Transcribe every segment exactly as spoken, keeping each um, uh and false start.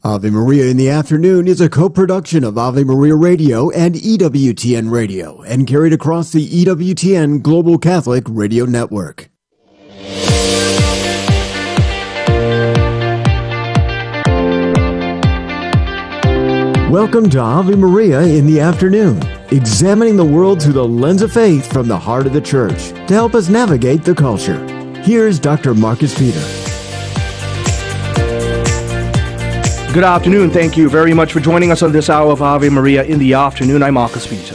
Ave Maria in the Afternoon is a co-production of Ave Maria Radio and E W T N Radio and carried across the E W T N Global Catholic Radio Network. Welcome to Ave Maria in the Afternoon, examining the world through the lens of faith from the heart of the Church to help us navigate the culture. Here's Doctor Marcus Peter. Good afternoon. Thank you very much for joining us on this hour of Ave Maria in the Afternoon. I'm Marcus Peter.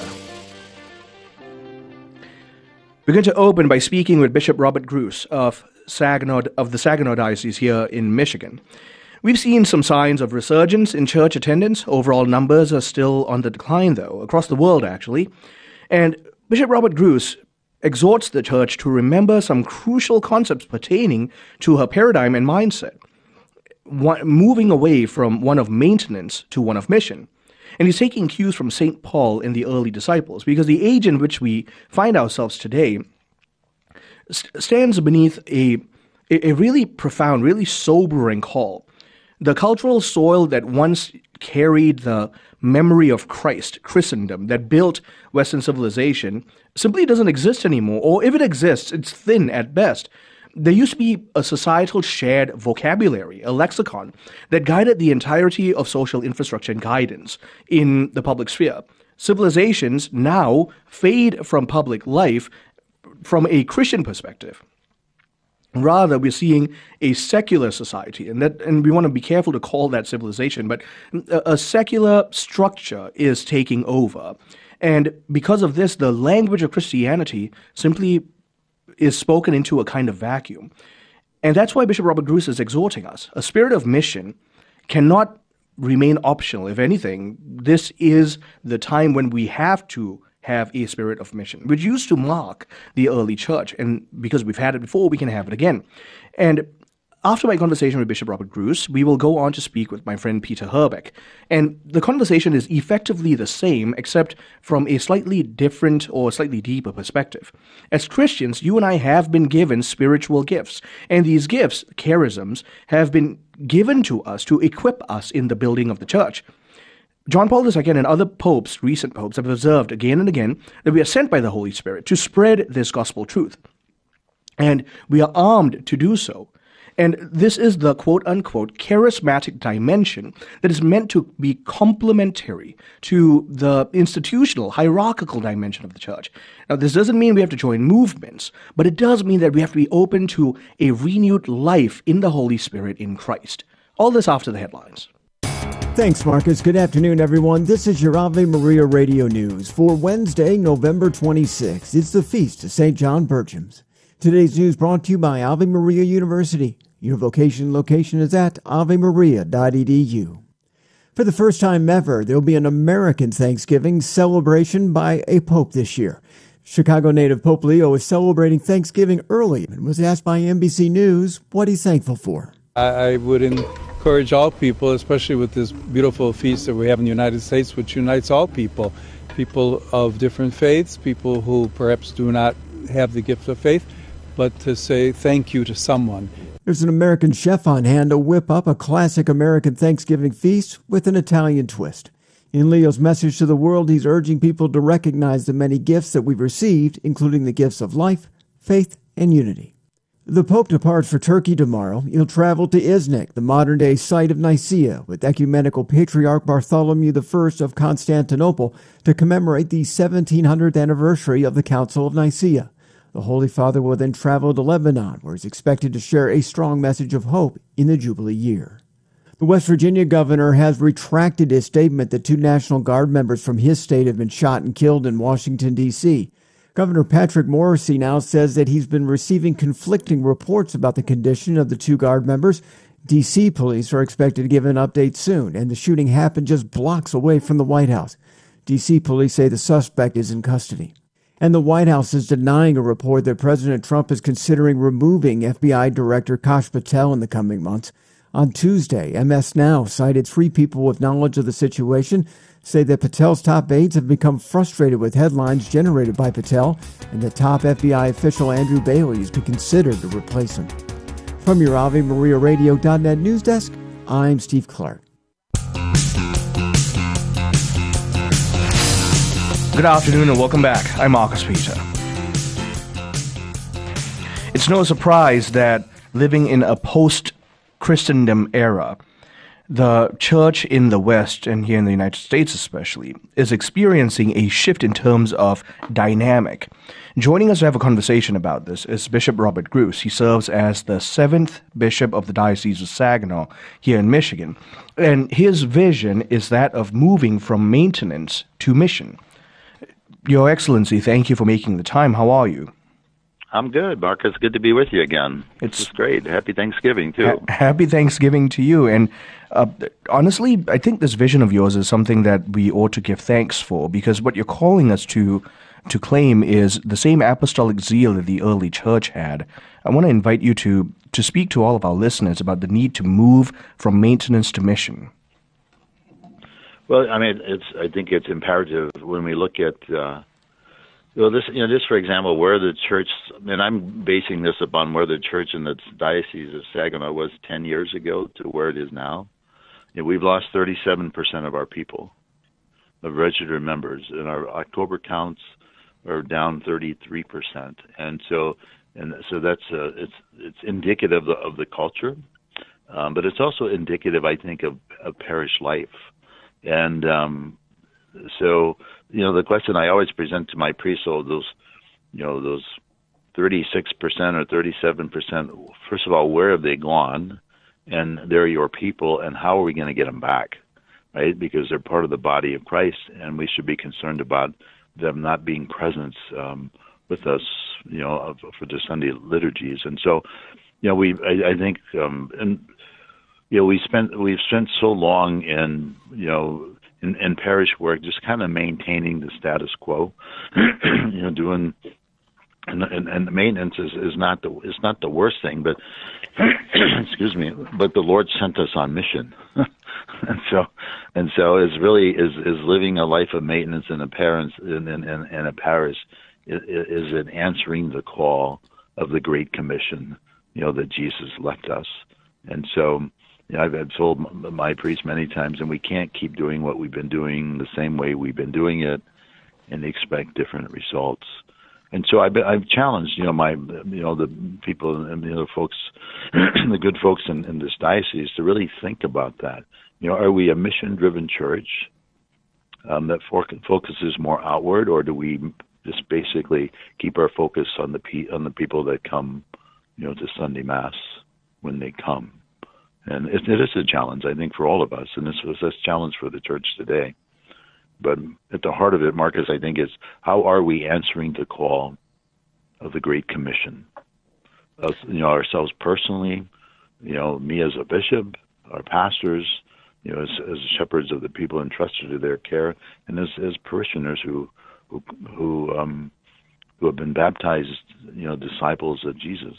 We're going to open by speaking with Bishop Robert Gruss of Saginaw, of the Saginaw Diocese here in Michigan. We've seen some signs of resurgence in church attendance. Overall numbers are still on the decline, though, across the world, actually. And Bishop Robert Gruss exhorts the church to remember some crucial concepts pertaining to her paradigm and mindset, one, moving away from one of maintenance to one of mission. And he's taking cues from Saint Paul and the early disciples, because the age in which we find ourselves today st- stands beneath a, a really profound, really sobering call. The cultural soil that once carried the memory of Christ, Christendom, that built Western civilization, simply doesn't exist anymore. Or if it exists, it's thin at best. There used to be a societal shared vocabulary, a lexicon, that guided the entirety of social infrastructure and guidance in the public sphere. Civilizations now fade from public life from a Christian perspective. Rather, we're seeing a secular society, and that, and we want to be careful to call that civilization, but a, a secular structure is taking over. And because of this, the language of Christianity simply is spoken into a kind of vacuum. And that's why Bishop Robert Gruss is exhorting us. A spirit of mission cannot remain optional. If anything, this is the time when we have to have a spirit of mission, which used to mark the early church. And because we've had it before, we can have it again. And after my conversation with Bishop Robert Gruss, we will go on to speak with my friend Peter Herbeck. And the conversation is effectively the same, except from a slightly different or slightly deeper perspective. As Christians, you and I have been given spiritual gifts. And these gifts, charisms, have been given to us to equip us in the building of the church. John Paul the Second and other popes, recent popes, have observed again and again that we are sent by the Holy Spirit to spread this gospel truth. And we are armed to do so. And this is the quote-unquote charismatic dimension that is meant to be complementary to the institutional, hierarchical dimension of the church. Now, this doesn't mean we have to join movements, but it does mean that we have to be open to a renewed life in the Holy Spirit in Christ. All this after the headlines. Thanks, Marcus. Good afternoon, everyone. This is your Ave Maria Radio News for Wednesday, November twenty-sixth. It's the feast of Saint John Bertram's. Today's news brought to you by Ave Maria University. Your vocation location is at ave maria dot e d u. For the first time ever, there will be an American Thanksgiving celebration by a pope this year. Chicago native Pope Leo is celebrating Thanksgiving early and was asked by N B C News what he's thankful for. I, I would encourage all people, especially with this beautiful feast that we have in the United States, which unites all people, people of different faiths, people who perhaps do not have the gift of faith, but to say thank you to someone. There's an American chef on hand to whip up a classic American Thanksgiving feast with an Italian twist. In Leo's message to the world, he's urging people to recognize the many gifts that we've received, including the gifts of life, faith, and unity. The Pope departs for Turkey tomorrow. He'll travel to Iznik, the modern-day site of Nicaea, with Ecumenical Patriarch Bartholomew the First of Constantinople to commemorate the seventeen hundredth anniversary of the Council of Nicaea. The Holy Father will then travel to Lebanon, where he's expected to share a strong message of hope in the Jubilee year. The West Virginia governor has retracted his statement that two National Guard members from his state have been shot and killed in Washington, D C Governor Patrick Morrisey now says that he's been receiving conflicting reports about the condition of the two Guard members. D C police are expected to give an update soon, and the shooting happened just blocks away from the White House. D C police say the suspect is in custody. And the White House is denying a report that President Trump is considering removing F B I Director Kash Patel in the coming months. On Tuesday, M S Now cited three people with knowledge of the situation, say that Patel's top aides have become frustrated with headlines generated by Patel, and the top F B I official Andrew Bailey has been considered to replace him. From your Ave Maria Radio dot net news desk, I'm Steve Clark. Good afternoon and welcome back. I'm Marcus Peter. It's no surprise that living in a post-Christendom era, the church in the West, and here in the United States especially, is experiencing a shift in terms of dynamic. Joining us to have a conversation about this is Bishop Robert Gruss. He serves as the seventh bishop of the Diocese of Saginaw here in Michigan. And his vision is that of moving from maintenance to mission. Your Excellency, thank you for making the time. How are you? I'm good, Marcus. Good to be with you again. It's just great. Happy Thanksgiving, too. Ha- happy Thanksgiving to you. And uh, honestly, I think this vision of yours is something that we ought to give thanks for, because what you're calling us to to claim is the same apostolic zeal that the early church had. I want to invite you to, to speak to all of our listeners about the need to move from maintenance to mission. Well, I mean, it's. I think it's imperative when we look at, uh, well, this, you know, just for example, where the church, and I'm basing this upon where the church in the Diocese of Saginaw was ten years ago to where it is now. You know, we've lost thirty-seven percent of our people, of registered members, and our October counts are down thirty-three percent, and so, and so that's uh, it's it's indicative of the, of the culture, um, but it's also indicative, I think, of, of parish life. And um, so, you know, the question I always present to my priests, so those, you know, those thirty-six percent or thirty-seven percent, first of all, where have they gone? And they're your people, and how are we going to get them back, right? Because they're part of the body of Christ, and we should be concerned about them not being present um, with us, you know, for the Sunday liturgies. And so, you know, we, I, I think, um, and you know, we spent we've spent so long in you know in, in parish work, just kind of maintaining the status quo, you know, doing and and, and maintenance is, is not the is not the worst thing, but excuse me, but the Lord sent us on mission, and so and so is really is is living a life of maintenance in a parents in in, in a parish is, is it answering the call of the Great Commission, you know, that Jesus left us, and so. You know, I've, I've told my priests many times, and we can't keep doing what we've been doing the same way we've been doing it and expect different results. And so I've, I've challenged, you know, my, you know, the people and the other folks, the good folks in, in this diocese to really think about that. You know, are we a mission-driven church um, that for, focuses more outward, or do we just basically keep our focus on the pe- on the people that come, you know, to Sunday Mass when they come? And it, it is a challenge, I think, for all of us, and this was a challenge for the church today. But at the heart of it, Marcus, I think, is how are we answering the call of the Great Commission? Us, you know, ourselves personally, you know, me as a bishop, our pastors, you know, as, as shepherds of the people entrusted to their care, and as, as parishioners who who who um, who have been baptized, you know, disciples of Jesus.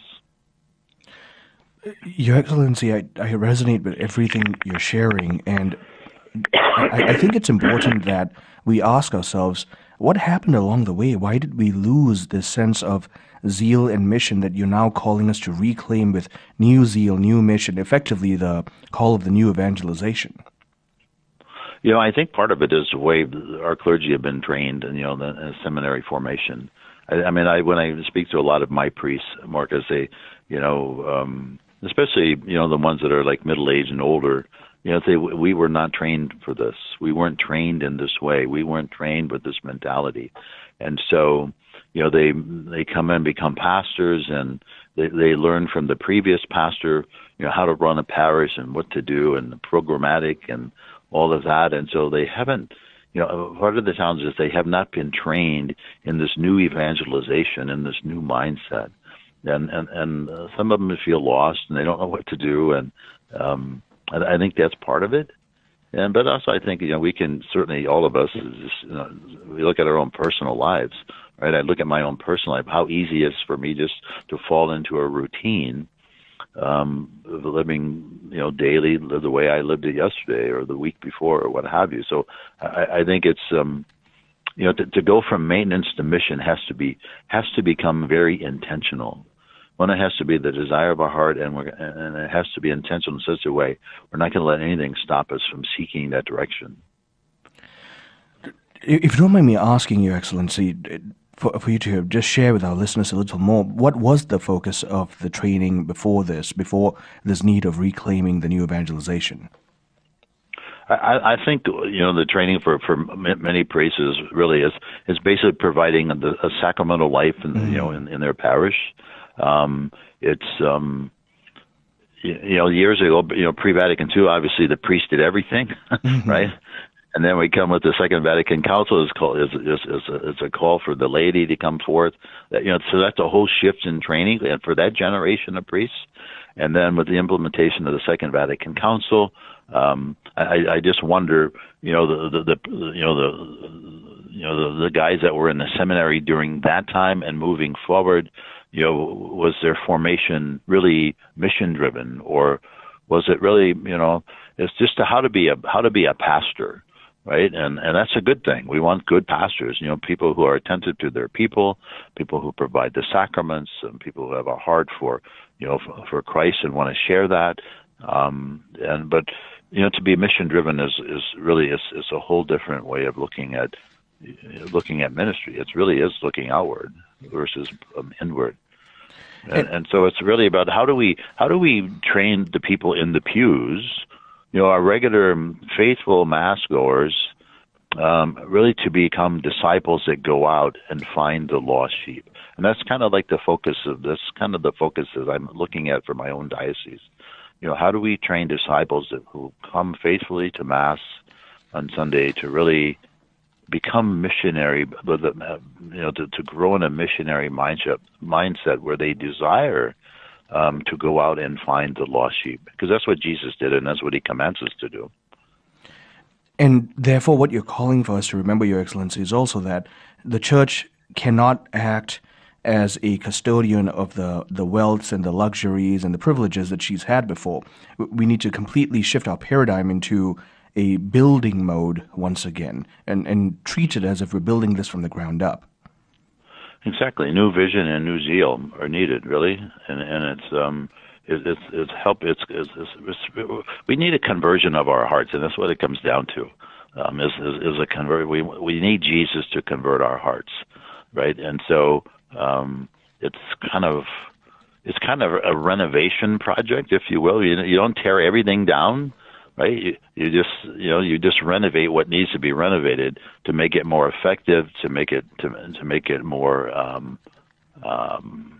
Your Excellency, I, I resonate with everything you're sharing, and I, I think it's important that we ask ourselves, what happened along the way? Why did we lose this sense of zeal and mission that you're now calling us to reclaim with new zeal, new mission, effectively the call of the new evangelization? You know, I think part of it is the way our clergy have been trained, and you know, the, the seminary formation. I, I mean, I when I speak to a lot of my priests, Marcus, they, you know, um, especially, you know, the ones that are like middle-aged and older, you know, they, we were not trained for this. We weren't trained in this way. We weren't trained with this mentality. And so, you know, they they come in, become pastors, and they, they learn from the previous pastor, you know, how to run a parish and what to do and the programmatic and all of that. And so they haven't, you know, part of the challenge is they have not been trained in this new evangelization, in this new mindset. And and, and uh, some of them feel lost and they don't know what to do, and um, I, I think that's part of it. And but also I think, you know, we can certainly, all of us, just, you know, we look at our own personal lives, right? I look at my own personal life, how easy it is for me just to fall into a routine, um, of living, you know, daily, the way I lived it yesterday or the week before or what have you. So I, I think it's um, you know, to, to go from maintenance to mission has to be has to become very intentional. One, it has to be the desire of our heart, and we're, and it has to be intentional in such a way we're not going to let anything stop us from seeking that direction. If you don't mind me asking, Your Excellency, for, for you to just share with our listeners a little more, what was the focus of the training before this, before this need of reclaiming the new evangelization? I, I think, you know, the training for, for many priests is really is, is basically providing a, a sacramental life, in, mm-hmm. you know, in, in their parish. Um, it's, um, you, you know, years ago, you know, pre-Vatican two, obviously the priest did everything, mm-hmm. right? And then we come with the Second Vatican Council is called is is is a, is a call for the laity to come forth. You know, so that's a whole shift in training, and for that generation of priests. And then with the implementation of the Second Vatican Council, um, I, I just wonder, you know, the, the, the you know the you know the, the guys that were in the seminary during that time and moving forward, you know, was their formation really mission driven, or was it really, you know, it's just a, how to be a how to be a pastor. Right, and and that's a good thing. We want good pastors, you know, people who are attentive to their people, people who provide the sacraments, and people who have a heart for, you know, for, for Christ and want to share that. Um, and but you know, to be mission driven is is really is is a whole different way of looking at looking at ministry. It really is looking outward versus um, inward. And, and so it's really about how do we how do we train the people in the pews. You know, our regular faithful mass goers, um, really to become disciples that go out and find the lost sheep. And that's kind of like the focus of this, kind of the focus that I'm looking at for my own diocese. You know, how do we train disciples that, who come faithfully to Mass on Sunday to really become missionary, you know, to, to grow in a missionary mindset, mindset where they desire Um, to go out and find the lost sheep, because that's what Jesus did, and that's what he commands us to do. And therefore, what you're calling for us to remember, Your Excellency, is also that the Church cannot act as a custodian of the, the wealths and the luxuries and the privileges that she's had before. We need to completely shift our paradigm into a building mode once again, and, and treat it as if we're building this from the ground up. Exactly, new vision and new zeal are needed, really, and and it's um it, it's it's help it's, it's, it's, it's we need a conversion of our hearts, and that's what it comes down to. Um, is is, is a convert. We we need Jesus to convert our hearts, right? And so um, it's kind of it's kind of a renovation project, if you will. You you don't tear everything down. Right, you, you just you know you just renovate what needs to be renovated to make it more effective, to make it to to make it more um, um,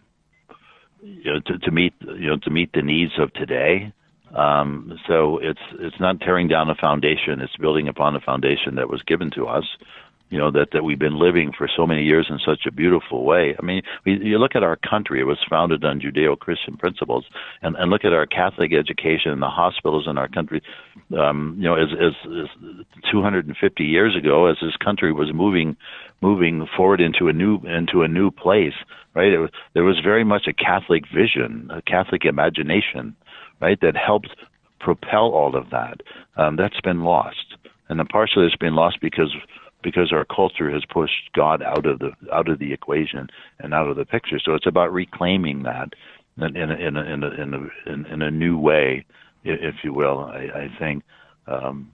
you know to, to meet you know to meet the needs of today. Um, so it's it's not tearing down a foundation; it's building upon a foundation that was given to us. You know that, that we've been living for so many years in such a beautiful way. I mean, we, you look at our country; it was founded on Judeo-Christian principles, and, and look at our Catholic education and the hospitals in our country. Um, you know, as, as, as two hundred fifty years ago, as this country was moving moving forward into a new into a new place, right? It was, there was very much a Catholic vision, a Catholic imagination, right, that helped propel all of that. Um, that's been lost, and partially it's been lost because. because our culture has pushed God out of the out of the equation and out of the picture. So it's about reclaiming that in in a, in a, in a, in a, in a new way, if you will. I, I think, um,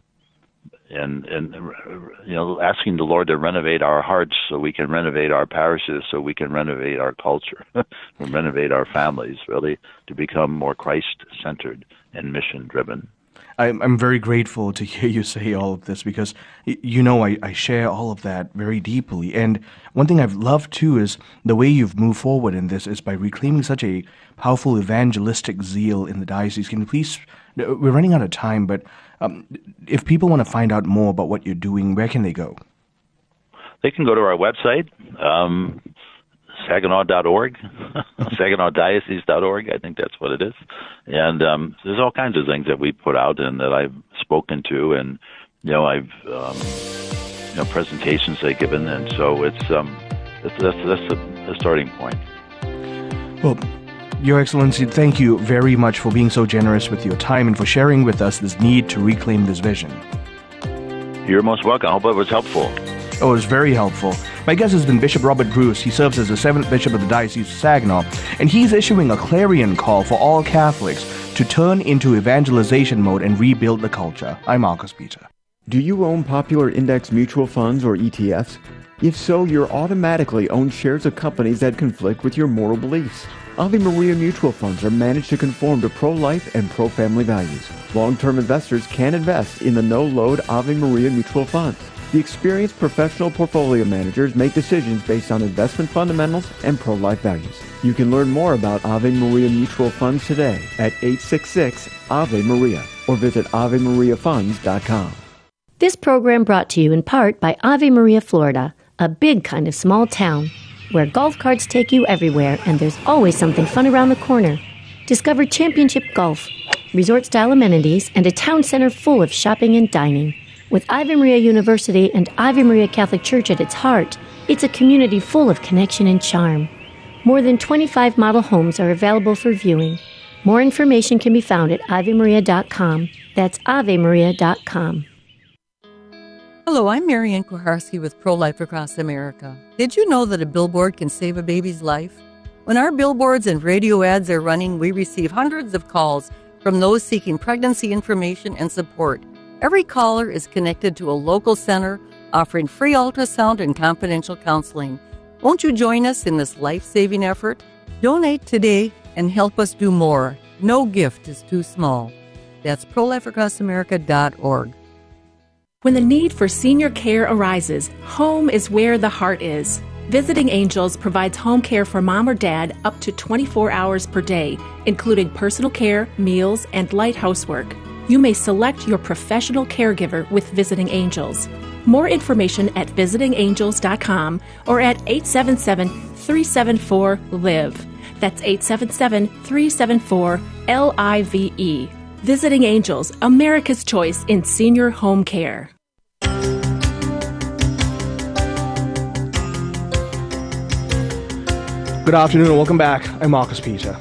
and and you know, asking the Lord to renovate our hearts so we can renovate our parishes, so we can renovate our culture, and renovate our families, really, to become more Christ-centered and mission-driven. I'm, I'm very grateful to hear you say all of this because, you know, I, I share all of that very deeply. And one thing I've loved, too, is the way you've moved forward in this is by reclaiming such a powerful evangelistic zeal in the diocese. Can you please, we're running out of time, but um, if people want to find out more about what you're doing, where can they go? They can go to our website, um, Saginaw dot org, Saginaw Diocese dot org, I think that's what it is. And um, there's all kinds of things that we put out and that I've spoken to, and, you know, I've, um, you know, presentations I've given, and so it's, um, it's that's, that's a, a starting point. Well, Your Excellency, thank you very much for being so generous with your time and for sharing with us this need to reclaim this vision. You're most welcome. I hope it was helpful. Oh, it was very helpful. My guest has been Bishop Robert Gruss. He serves as the seventh Bishop of the Diocese of Saginaw, and he's issuing a clarion call for all Catholics to turn into evangelization mode and rebuild the culture. I'm Marcus Peter. Do you own popular index mutual funds or E T Fs? If so, you're automatically own shares of companies that conflict with your moral beliefs. Ave Maria mutual funds are managed to conform to pro-life and pro-family values. Long-term investors can invest in the no-load Ave Maria mutual funds. The experienced professional portfolio managers make decisions based on investment fundamentals and pro-life values. You can learn more about Ave Maria mutual funds today at eight six six Ave Maria or visit ave maria funds dot com. This program brought to you in part by Ave Maria, Florida, a big kind of small town where golf carts take you everywhere and there's always something fun around the corner. Discover championship golf, resort-style amenities, and a town center full of shopping and dining. With Ave Maria University and Ave Maria Catholic Church at its heart, it's a community full of connection and charm. More than twenty-five model homes are available for viewing. More information can be found at ave maria dot com. That's ave maria dot com. Hello, I'm Marianne Kuharski with Pro-Life Across America. Did you know that a billboard can save a baby's life? When our billboards and radio ads are running, we receive hundreds of calls from those seeking pregnancy information and support. Every caller is connected to a local center offering free ultrasound and confidential counseling. Won't you join us in this life-saving effort? Donate today and help us do more. No gift is too small. That's pro life across america dot org. When the need for senior care arises, home is where the heart is. Visiting Angels provides home care for mom or dad up to twenty-four hours per day, including personal care, meals, and light housework. You may select your professional caregiver with Visiting Angels. More information at visiting angels dot com or at eight seven seven, three seven four, L I V E. That's eight seven seven, three seven four, L I V E. Visiting Angels, America's choice in senior home care. Good afternoon and welcome back. I'm Marcus Peter.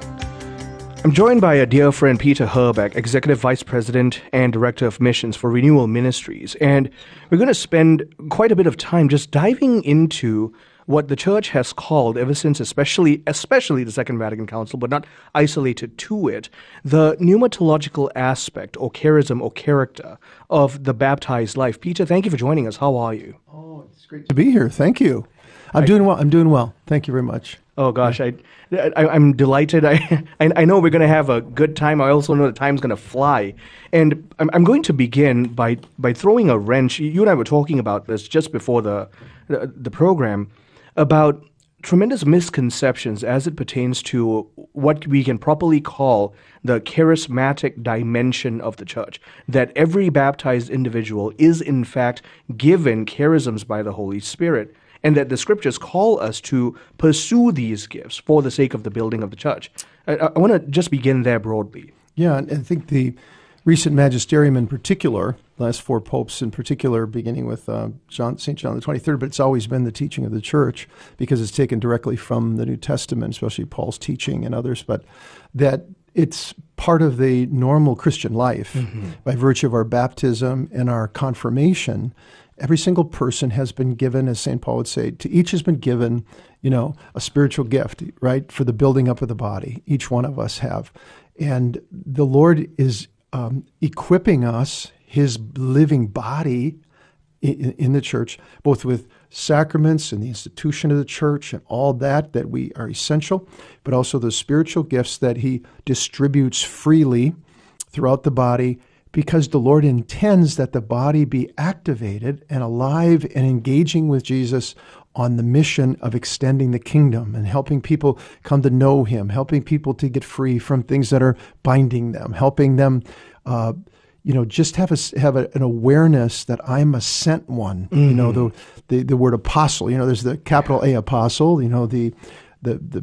I'm joined by a dear friend, Peter Herbeck, Executive Vice President and Director of Missions for Renewal Ministries. And we're going to spend quite a bit of time just diving into what the church has called, ever since especially especially the Second Vatican Council, but not isolated to it, the pneumatological aspect or charism or character of the baptized life. Peter, thank you for joining us. How are you? Oh, it's great to be here. Thank you. I'm I, doing well. I'm doing well. Thank you very much. Oh gosh, I, I I'm delighted. I I, I know we're going to have a good time. I also know the time's going to fly, and I'm I'm going to begin by by throwing a wrench. You and I were talking about this just before the the, the program, about tremendous misconceptions as it pertains to what we can properly call the charismatic dimension of the church. That every baptized individual is in fact given charisms by the Holy Spirit, and that the scriptures call us to pursue these gifts for the sake of the building of the church. I, I want to just begin there broadly. Yeah, and I think the recent magisterium in particular, last four popes in particular, beginning with uh, John, Saint John the twenty-third, but it's always been the teaching of the church because it's taken directly from the New Testament, especially Paul's teaching and others, but that it's part of the normal Christian life mm-hmm. by virtue of our baptism and our confirmation. Every single person has been given, as Saint Paul would say, to each has been given, you know, a spiritual gift, right, for the building up of the body. Each one of us have. And the Lord is um, equipping us, his living body in, in the church, both with sacraments and the institution of the church and all that, that we are essential, but also the spiritual gifts that he distributes freely throughout the body, because the Lord intends that the body be activated and alive and engaging with Jesus on the mission of extending the kingdom and helping people come to know him, helping people to get free from things that are binding them, helping them, uh, you know, just have a, have a, an awareness that I'm a sent one. Mm-hmm. You know, the, the the word apostle. You know, there's the capital A apostle. You know, the the the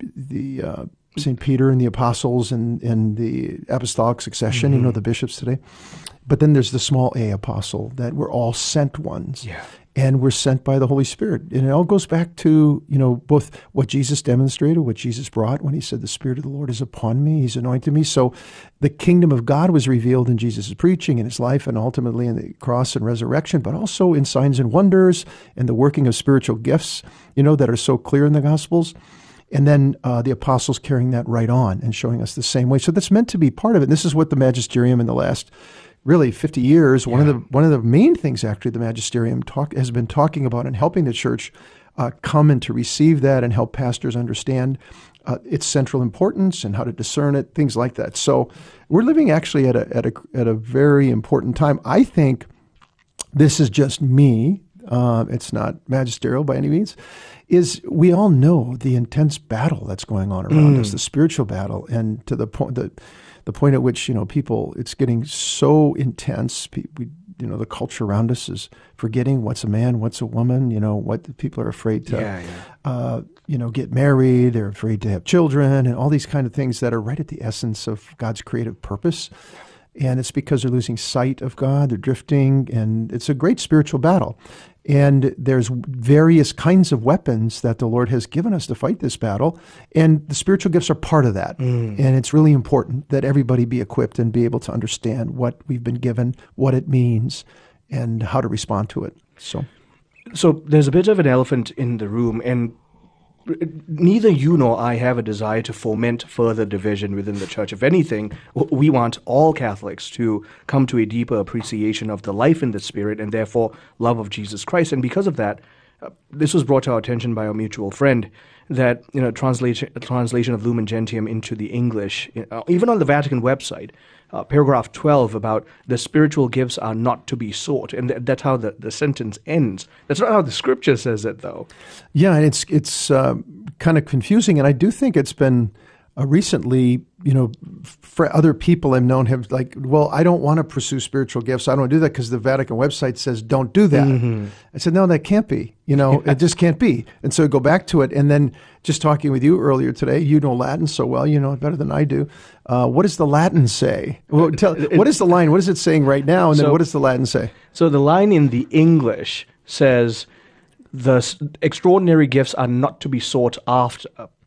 the uh, Saint Peter and the apostles and, and the apostolic succession, mm-hmm. you know, the bishops today. But then there's the small a apostle, that we're all sent ones. Yeah. And we're sent by the Holy Spirit. And it all goes back to, you know, both what Jesus demonstrated, what Jesus brought when he said, the Spirit of the Lord is upon me, he's anointed me. So the kingdom of God was revealed in Jesus' preaching, in his life, and ultimately in the cross and resurrection, but also in signs and wonders and the working of spiritual gifts, you know, that are so clear in the Gospels. And then uh, the apostles carrying that right on and showing us the same way. So that's meant to be part of it. And this is what the magisterium in the last really fifty years, one yeah. of the one of the main things actually the magisterium talk has been talking about and helping the church uh, come and to receive that and help pastors understand uh, its central importance and how to discern it, things like that. So we're living actually at a at a at a very important time. I think this is just me. Uh, it's not magisterial by any means. Is we all know the intense battle that's going on around mm. us, the spiritual battle, and to the point that. The point at which, you know, people, it's getting so intense. We, you know, the culture around us is forgetting what's a man, what's a woman, you know, what people are afraid to, yeah, yeah. Uh, you know, get married. They're afraid to have children and all these kind of things that are right at the essence of God's creative purpose. And it's because they're losing sight of God, they're drifting, and it's a great spiritual battle. And there's various kinds of weapons that the Lord has given us to fight this battle, and the spiritual gifts are part of that. Mm. And it's really important that everybody be equipped and be able to understand what we've been given, what it means, and how to respond to it. So, so there's a bit of an elephant in the room, and neither you nor I have a desire to foment further division within the church. If anything, we want all Catholics to come to a deeper appreciation of the life in the Spirit and therefore love of Jesus Christ. And because of that, uh, this was brought to our attention by our mutual friend that, you know, translation translation of Lumen Gentium into the English, uh, even on the Vatican website, uh, paragraph twelve about the spiritual gifts are not to be sought. And th- that's how the, the sentence ends. That's not how the scripture says it, though. Yeah, and it's it's uh, kind of confusing. And I do think it's been uh, recently, you know, for other people I've known have like, well, I don't want to pursue spiritual gifts. I don't want to do that because the Vatican website says don't do that. Mm-hmm. I said, no, that can't be. You know, yeah. It just can't be. And so I go back to it. And then just talking with you earlier today, you know Latin so well, you know it better than I do. Uh, what does the Latin say? Well, tell, what is the line? What is it saying right now? And then so, what does the Latin say? So the line in the English says, the extraordinary gifts are not to be sought after.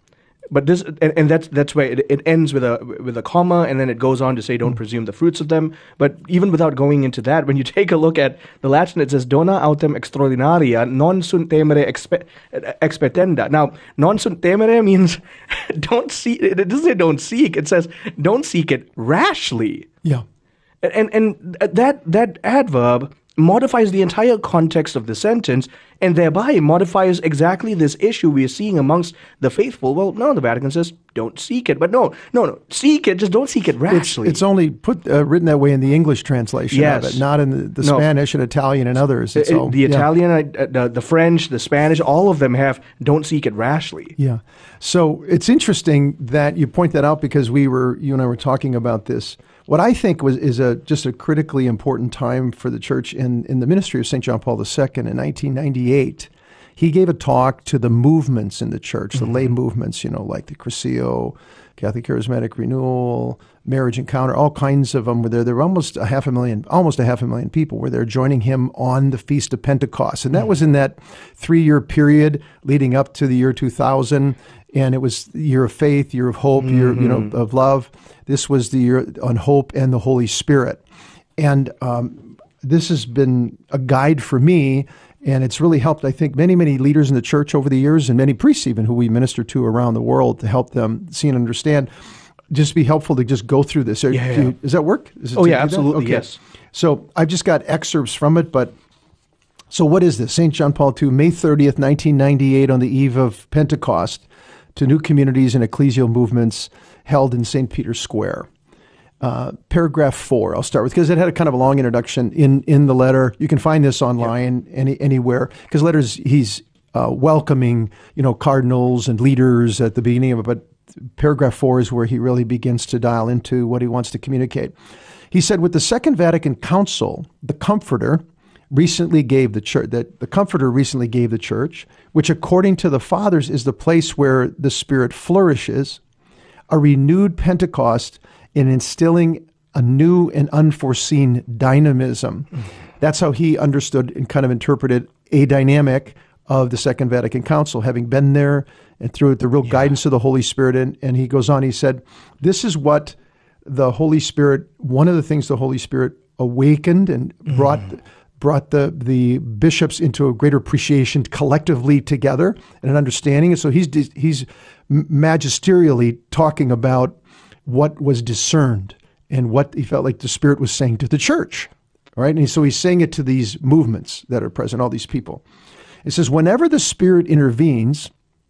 But this, and, and that's that's where it, it ends with a with a comma, and then it goes on to say, "Don't mm. presume the fruits of them." But even without going into that, when you take a look at the Latin, it says, "Dona autem extraordinaria non sunt temere expe- expectenda." Now, non sunt temere means don't see. It doesn't say don't seek. It says don't seek it rashly. Yeah, and and that that adverb modifies the entire context of the sentence, and thereby modifies exactly this issue we are seeing amongst the faithful. Well, no, the Vatican says, don't seek it. But no, no, no, seek it, just don't seek it rashly. It's, it's only put uh, written that way in the English translation yes. of it, not in the, the no. Spanish and Italian and others. It's it, all, the yeah. Italian, uh, the, the French, the Spanish, all of them have don't seek it rashly. Yeah. So it's interesting that you point that out because we were, you and I were talking about this. What I think was is a just a critically important time for the church in, in the ministry of Saint John Paul the Second in nineteen ninety-eight. He gave a talk to the movements in the church, the mm-hmm. lay movements, you know, like the Cursillo, Catholic Charismatic Renewal, Marriage Encounter, all kinds of them were there. There were almost a half a million, almost a half a million people were there joining him on the Feast of Pentecost. And that mm-hmm. was in that three-year period leading up to the year two thousand. And it was the year of faith, year of hope, mm-hmm. year, you know, of love. This was the year on hope and the Holy Spirit. And um, this has been a guide for me, and it's really helped, I think, many, many leaders in the church over the years, and many priests even who we minister to around the world to help them see and understand. Just be helpful to just go through this. Yeah, yeah. You, does that work? Is it oh, yeah, absolutely, okay. yes. So I've just got excerpts from it, but so what is this? Saint John Paul the Second, May thirtieth, nineteen ninety-eight, on the eve of Pentecost, to new communities and ecclesial movements held in Saint Peter's Square. Uh, paragraph four, I'll start with, because it had a kind of a long introduction in, in the letter. You can find this online yeah. any anywhere, because letters, he's uh, welcoming, you know, cardinals and leaders at the beginning of it, but paragraph four is where he really begins to dial into what he wants to communicate. He said, with the Second Vatican Council, the Comforter recently gave the church, that the Comforter recently gave the church, which according to the fathers is the place where the Spirit flourishes, a renewed Pentecost in instilling a new and unforeseen dynamism. Mm-hmm. That's how he understood and kind of interpreted a dynamic of the Second Vatican Council, having been there and through it, the real yeah. guidance of the Holy Spirit. And, and he goes on, he said, this is what the Holy Spirit, one of the things the Holy Spirit awakened and mm-hmm. brought brought the, the bishops into a greater appreciation collectively together and an understanding. And so he's he's magisterially talking about what was discerned and what he felt like the Spirit was saying to the church. All right, and so he's saying it to these movements that are present, all these people. It says, whenever the Spirit intervenes,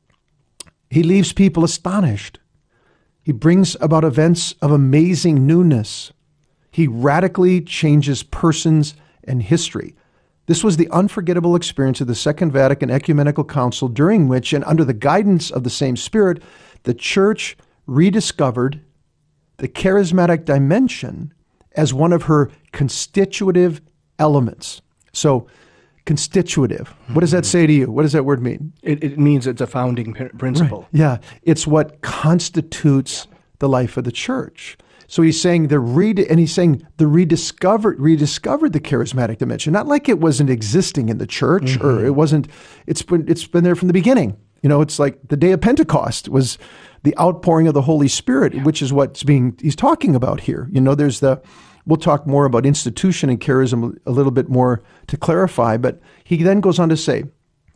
he leaves people astonished. He brings about events of amazing newness. He radically changes persons and history. This was the unforgettable experience of the Second Vatican Ecumenical Council, during which, and under the guidance of the same Spirit, the Church rediscovered the charismatic dimension as one of her constitutive elements. So, constitutive. What does that say to you? What does that word mean? It, it means it's a founding principle. Right. Yeah, it's what constitutes the life of the church. So he's saying the read, and he's saying the rediscovered rediscovered the charismatic dimension. Not like it wasn't existing in the church, mm-hmm. or it wasn't. It's been it's been there from the beginning. You know, it's like the day of Pentecost was the outpouring of the Holy Spirit, yeah. which is what's being he's talking about here. You know, there's the. We'll talk more about institution and charism a little bit more to clarify, but he then goes on to say,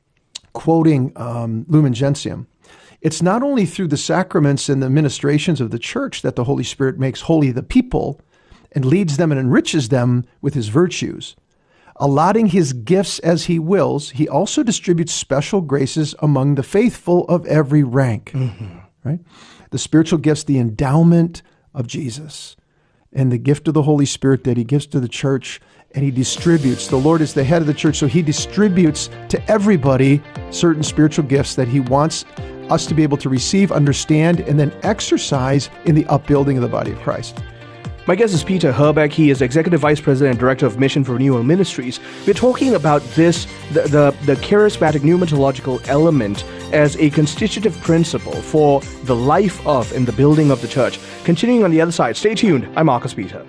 quoting um, Lumen Gentium, it's not only through the sacraments and the ministrations of the church that the Holy Spirit makes holy the people and leads them and enriches them with his virtues. Allotting his gifts as he wills, he also distributes special graces among the faithful of every rank. Mm-hmm. Right? The spiritual gifts, the endowment of Jesus, and the gift of the Holy Spirit that he gives to the church, and he distributes. The Lord is the head of the church, so he distributes to everybody certain spiritual gifts that he wants us to be able to receive, understand, and then exercise in the upbuilding of the body of Christ. My guest is Peter Herbeck. He is Executive Vice President and Director of Mission for Renewal Ministries. We're talking about this, the, the, the charismatic pneumatological element as a constitutive principle for the life of and the building of the church. Continuing on the other side, stay tuned. I'm Marcus Peter.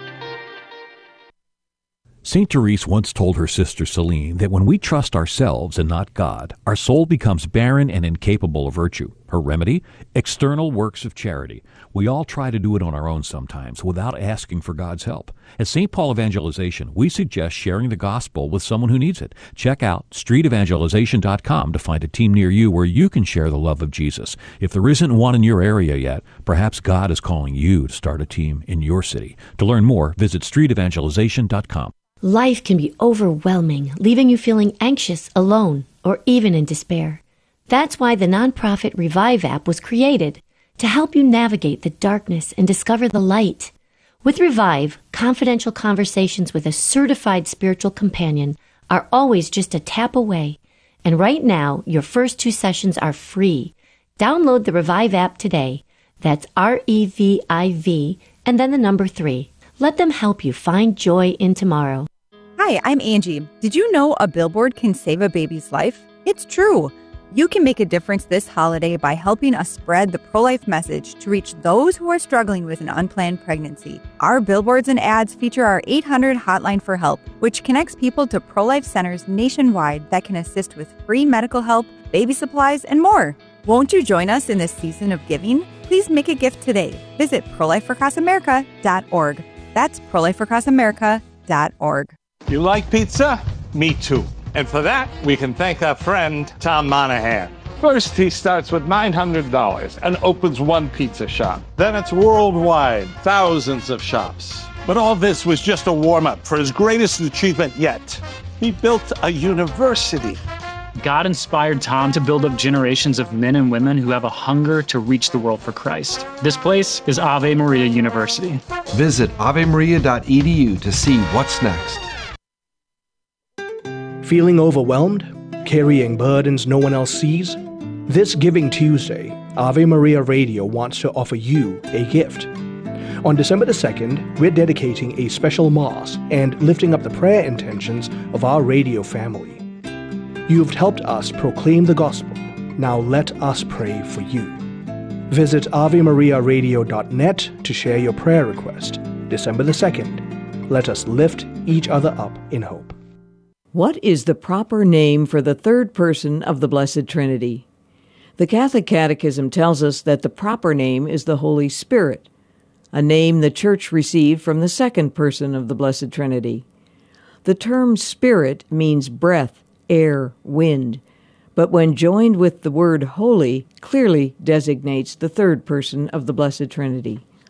Saint Therese once told her sister Celine that when we trust ourselves and not God, our soul becomes barren and incapable of virtue. Her remedy? External works of charity. We all try to do it on our own sometimes without asking for God's help. At Saint Paul Evangelization, we suggest sharing the gospel with someone who needs it. Check out street evangelization dot com to find a team near you where you can share the love of Jesus. If there isn't one in your area yet, perhaps God is calling you to start a team in your city. To learn more, visit street evangelization dot com. Life can be overwhelming, leaving you feeling anxious, alone, or even in despair. That's why the nonprofit Revive app was created, to help you navigate the darkness and discover the light. With Revive, confidential conversations with a certified spiritual companion are always just a tap away. And right now, your first two sessions are free. Download the Revive app today. That's R E V I V and then the number three. Let them help you find joy in tomorrow. Hi, I'm Angie. Did you know a billboard can save a baby's life? It's true. You can make a difference this holiday by helping us spread the pro-life message to reach those who are struggling with an unplanned pregnancy. Our billboards and ads feature our eight hundred hotline for help, which connects people to pro-life centers nationwide that can assist with free medical help, baby supplies, and more. Won't you join us in this season of giving? Please make a gift today. Visit pro life across america dot org. That's pro life across america dot org. You like pizza? Me too. And for that, we can thank our friend, Tom Monahan. First, he starts with nine hundred dollars and opens one pizza shop. Then it's worldwide, thousands of shops. But all this was just a warm-up for his greatest achievement yet. He built a university. God inspired Tom to build up generations of men and women who have a hunger to reach the world for Christ. This place is Ave Maria University. Visit ave maria dot e d u to see what's next. Feeling overwhelmed? Carrying burdens no one else sees? This Giving Tuesday, Ave Maria Radio wants to offer you a gift. On December the second, we're dedicating a special Mass and lifting up the prayer intentions of our radio family. You've helped us proclaim the gospel. Now let us pray for you. Visit ave maria radio dot net to share your prayer request. December the second. Let us lift each other up in hope. What is the proper name for the third person of the Blessed Trinity? The Catholic Catechism tells us that the proper name is the Holy Spirit, a name the Church received from the second person of the Blessed Trinity. The term Spirit means breath, air, wind, but when joined with the word holy, clearly designates the third person of the Blessed Trinity.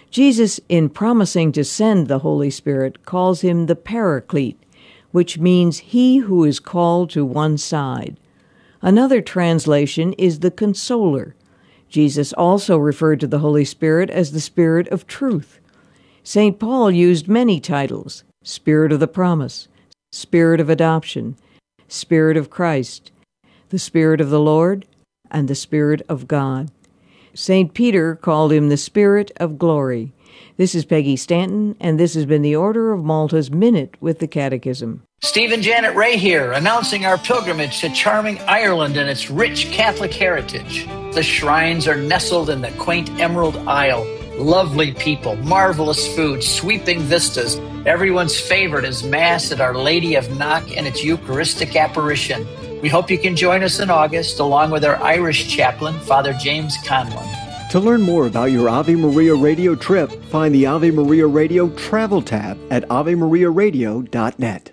Jesus, in promising to send the Holy Spirit, calls him the Paraclete, which means he who is called to one side. Another translation is the Consoler. Jesus also referred to the Holy Spirit as the Spirit of Truth. Saint Paul used many titles: Spirit of the Promise, Spirit of Adoption, Spirit of Christ, the Spirit of the Lord, and the Spirit of God. Saint Peter called him the Spirit of Glory. This is Peggy Stanton, and this has been the Order of Malta's Minute with the Catechism. Steve and Janet Ray here, announcing our pilgrimage to charming Ireland and its rich Catholic heritage. The shrines are nestled in the quaint Emerald Isle. Lovely people, marvelous food, sweeping vistas. Everyone's favorite is Mass at Our Lady of Knock and its Eucharistic apparition. We hope you can join us in August, along with our Irish chaplain, Father James Conlon. To learn more about your Ave Maria Radio trip, find the Ave Maria Radio Travel tab at ave maria radio dot net.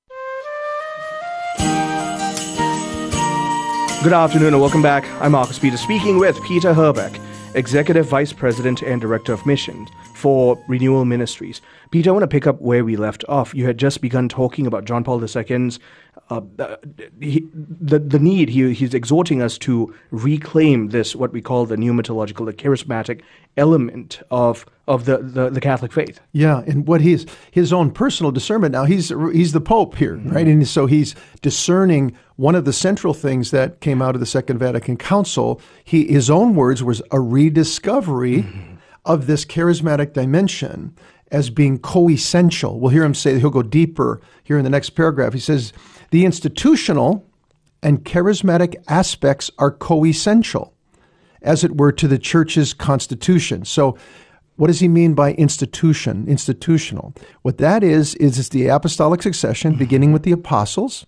Good afternoon and welcome back. I'm Marcus Peter, speaking with Peter Herbeck, Executive Vice President and Director of Missions for Renewal Ministries. Peter, I want to pick up where we left off. You had just begun talking about John Paul the Second's uh, he, the the need. He, he's exhorting us to reclaim this, what we call the pneumatological, the charismatic element of of the, the, the Catholic faith. Yeah, and what his his own personal discernment. Now he's he's the Pope here, mm-hmm. right? And so he's discerning one of the central things that came out of the Second Vatican Council. He his own words was a rediscovery mm-hmm. of this charismatic dimension as being co-essential. We'll hear him say, he'll go deeper here in the next paragraph. He says, the institutional and charismatic aspects are co-essential, as it were, to the Church's constitution. So what does he mean by institution, institutional? What that is, is it's the apostolic succession, beginning with the apostles.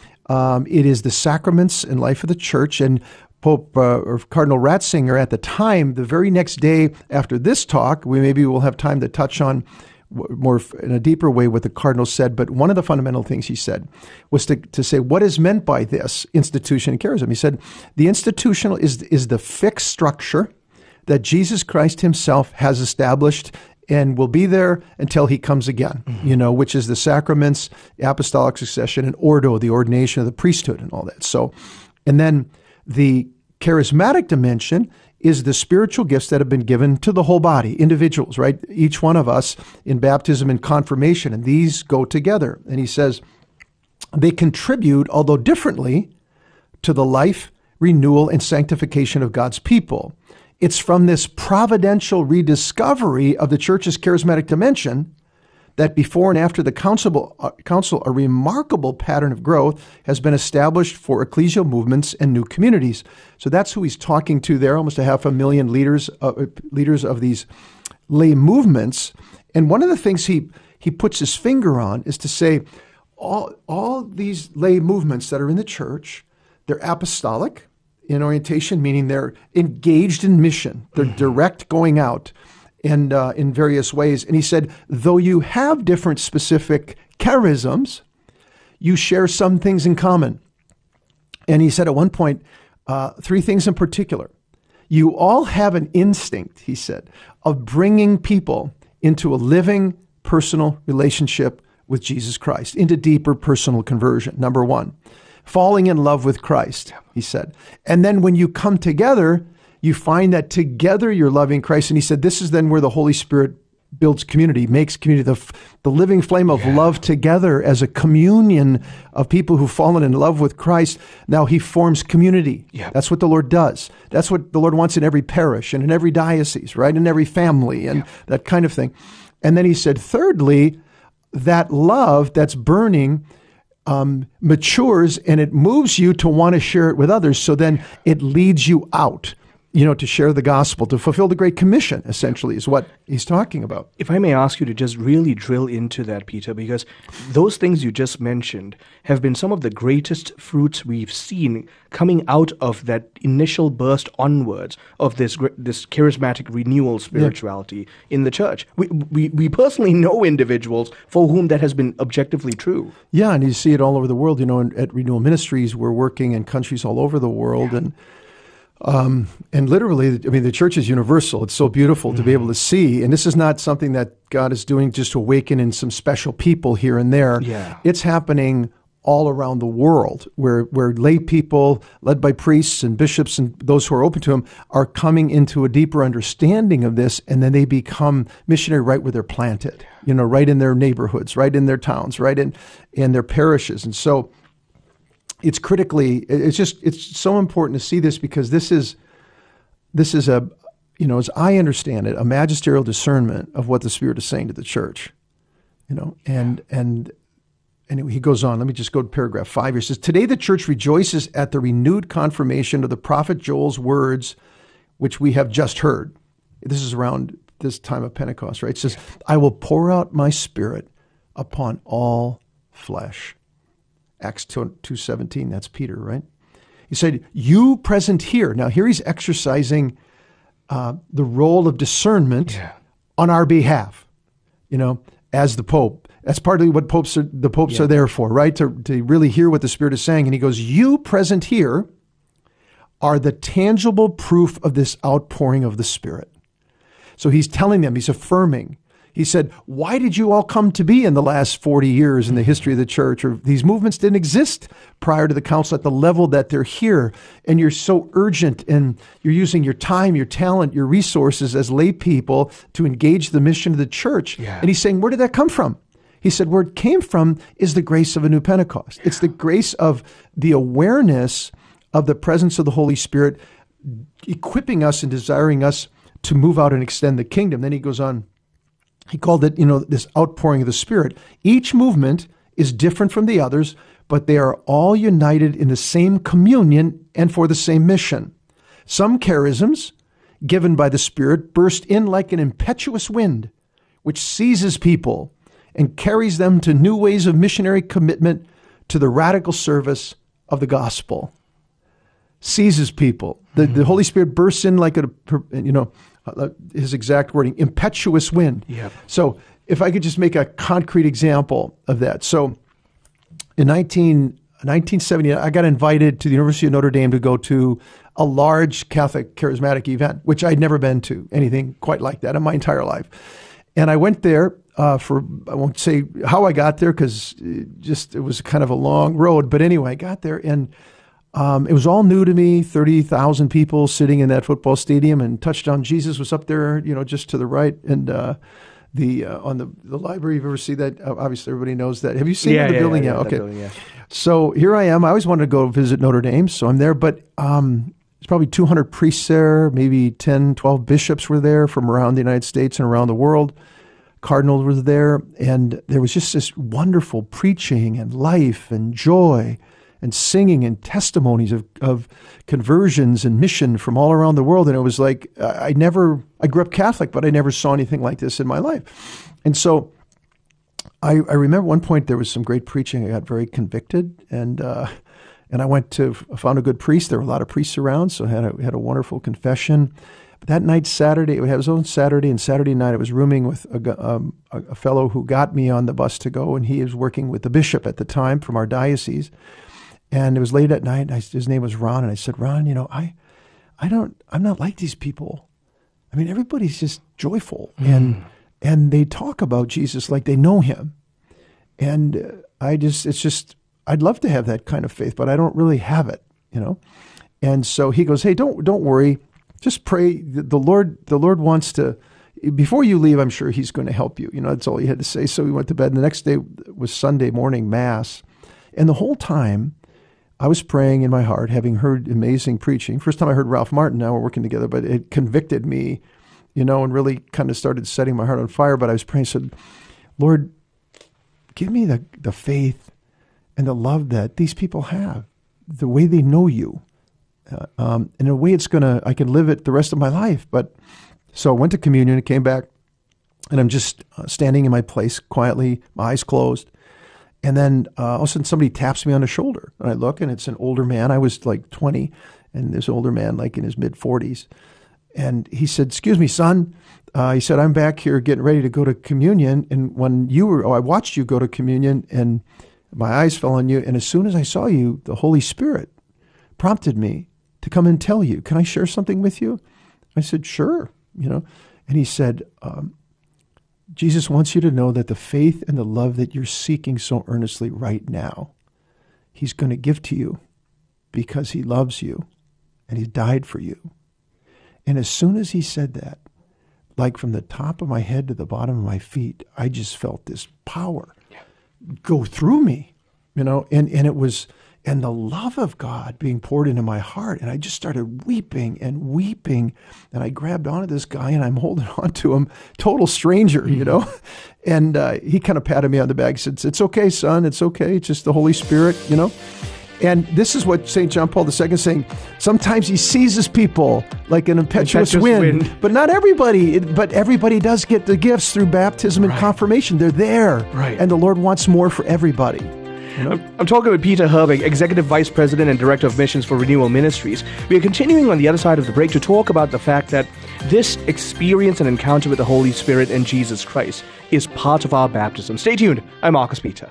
Um, it is the sacraments and life of the Church. And Pope uh, or Cardinal Ratzinger at the time, the very next day after this talk, we maybe will have time to touch on w- more f- in a deeper way what the Cardinal said. But one of the fundamental things he said was to, to say what is meant by this institution and charism. He said the institutional is is the fixed structure that Jesus Christ himself has established and will be there until he comes again, mm-hmm. you know, which is the sacraments, apostolic succession, and ordo, the ordination of the priesthood and all that. So, and then the charismatic dimension is the spiritual gifts that have been given to the whole body, individuals, right? Each one of us in baptism and confirmation, and these go together. And he says they contribute, although differently, to the life, renewal, and sanctification of God's people. It's from this providential rediscovery of the Church's charismatic dimension that before and after the council, uh, council, a remarkable pattern of growth has been established for ecclesial movements and new communities. So that's who he's talking to there, almost a half a million leaders, uh, leaders of these lay movements. And one of the things he, he puts his finger on is to say all, all these lay movements that are in the Church, they're apostolic in orientation, meaning they're engaged in mission. They're mm-hmm. direct going out. And uh, in various ways. And he said, though you have different specific charisms, you share some things in common. And he said at one point, uh, three things in particular. You all have an instinct, he said, of bringing people into a living personal relationship with Jesus Christ, into deeper personal conversion, number one. Falling in love with Christ, he said. And then when you come together, you find that together you're loving Christ. And he said, this is then where the Holy Spirit builds community, makes community, the, the living flame of yeah. love together as a communion of people who've fallen in love with Christ. Now he forms community. Yeah. That's what the Lord does. That's what the Lord wants in every parish and in every diocese, right? In every family and yeah. that kind of thing. And then he said, thirdly, that love that's burning um, matures and it moves you to want to share it with others. So then it leads you out. You know, to share the gospel, to fulfill the Great Commission, essentially, is what he's talking about. If I may ask you to just really drill into that, Peter, because those things you just mentioned have been some of the greatest fruits we've seen coming out of that initial burst onwards of this this charismatic renewal spirituality yeah. in the Church. We, we we personally know individuals for whom that has been objectively true. Yeah, and you see it all over the world. You know, at Renewal Ministries, we're working in countries all over the world, yeah. and Um, and literally, I mean, the church is universal. It's so beautiful mm-hmm. to be able to see. And this is not something that God is doing just to awaken in some special people here and there. Yeah. It's happening all around the world, where where lay people, led by priests and bishops and those who are open to them, are coming into a deeper understanding of this, and then they become missionary right where they're planted, you know, right in their neighborhoods, right in their towns, right in, in their parishes. And so it's critically, it's just, it's so important to see this, because this is, this is a, you know, as I understand it, a magisterial discernment of what the Spirit is saying to the church, you know, and, and, Anyway, he goes on. Let me just go to paragraph five here. It says, today the church rejoices at the renewed confirmation of the prophet Joel's words, which we have just heard. This is around this time of Pentecost, right? It says, I will pour out my Spirit upon all flesh. Acts two seventeen, that's Peter, right? He said, you present here. Now here he's exercising uh, the role of discernment yeah. on our behalf, you know, as the Pope. That's partly what popes are, the popes yeah. are there for, right? To, to really hear what the Spirit is saying. And he goes, you present here are the tangible proof of this outpouring of the Spirit. So he's telling them, he's affirming. He said, why did you all come to be in the last forty years in the history of the church? Or these movements didn't exist prior to the council at the level that they're here. And you're so urgent, and you're using your time, your talent, your resources as lay people to engage the mission of the church. Yeah. And he's saying, where did that come from? He said, where it came from is the grace of a new Pentecost. It's the grace of the awareness of the presence of the Holy Spirit, equipping us and desiring us to move out and extend the kingdom. Then he goes on, he called it, you know, this outpouring of the Spirit. Each movement is different from the others, but they are all united in the same communion and for the same mission. Some charisms given by the Spirit burst in like an impetuous wind, which seizes people and carries them to new ways of missionary commitment to the radical service of the gospel. Seizes people. The, mm-hmm. the Holy Spirit bursts in like a, you know, uh, his exact wording, impetuous wind. Yep. So if I could just make a concrete example of that. So in nineteen seventy, I got invited to the University of Notre Dame to go to a large Catholic charismatic event, which I'd never been to anything quite like that in my entire life. And I went there uh, for, I won't say how I got there, because it just, it was kind of a long road. But anyway, I got there, and um, it was all new to me, thirty thousand people sitting in that football stadium, and Touchdown Jesus was up there, you know, just to the right. And uh, the uh, on the, the library, you've ever seen that? Uh, obviously, everybody knows that. Have you seen yeah, the yeah, building? Yeah, yeah, yeah, okay. Building, yeah. So here I am. I always wanted to go visit Notre Dame, so I'm there. But um, there's probably two hundred priests there, maybe ten, twelve bishops were there from around the United States and around the world. Cardinals were there, and there was just this wonderful preaching and life and joy and singing and testimonies of, of conversions and mission from all around the world. And it was like, I never, I grew up Catholic, but I never saw anything like this in my life. And so I, I remember one point there was some great preaching. I got very convicted, and uh, and I went to, I found a good priest. There were a lot of priests around, so I had a, had a wonderful confession. But that night, Saturday, it was on Saturday, and Saturday night I was rooming with a, um, a fellow who got me on the bus to go, and he was working with the bishop at the time from our diocese. And it was late at night, and I, his name was Ron, and I said, Ron, you know, I, I don't, I'm not like these people. I mean, everybody's just joyful, mm. and and they talk about Jesus like they know him. And uh, I just, it's just, I'd love to have that kind of faith, but I don't really have it, you know. And so he goes, hey, don't don't worry. Just pray. The Lord, the Lord wants to, before you leave, I'm sure he's going to help you. You know, that's all he had to say. So we went to bed. And the next day was Sunday morning mass. And the whole time I was praying in my heart, having heard amazing preaching. First time I heard Ralph Martin, now we're working together, but it convicted me, you know, and really kind of started setting my heart on fire. But I was praying, I said, Lord, give me the, the faith and the love that these people have, the way they know you. Uh, um, in a way, it's going to, I can live it the rest of my life. But so I went to communion and came back, and I'm just uh, standing in my place quietly, my eyes closed. And then uh, all of a sudden somebody taps me on the shoulder, and I look, and it's an older man. I was like twenty, and this older man, like in his mid forties. And he said, excuse me, son. Uh, he said, I'm back here getting ready to go to communion. And when you were, oh, I watched you go to communion, and my eyes fell on you. And as soon as I saw you, the Holy Spirit prompted me to come and tell you. Can I share something with you? I said, sure, you know. And he said, um, Jesus wants you to know that the faith and the love that you're seeking so earnestly right now, he's going to give to you because he loves you and he died for you. And as soon as he said that, like from the top of my head to the bottom of my feet, I just felt this power go through me, you know, and, and it was, and the love of God being poured into my heart. And I just started weeping and weeping. And I grabbed onto this guy and I'm holding on to him, total stranger, you know. And uh, he kind of patted me on the back, said, it's okay, son, it's okay. It's just the Holy Spirit, you know. And this is what Saint John Paul the Second is saying. Sometimes he seizes people like an impetuous, impetuous wind, wind, but not everybody. It, but everybody does get the gifts through baptism and right. confirmation. They're there. Right. And the Lord wants more for everybody. You know? I'm, I'm talking with Peter Hervig, Executive Vice President and Director of Missions for Renewal Ministries. We are continuing on the other side of the break to talk about the fact that this experience and encounter with the Holy Spirit and Jesus Christ is part of our baptism. Stay tuned. I'm Marcus Peter.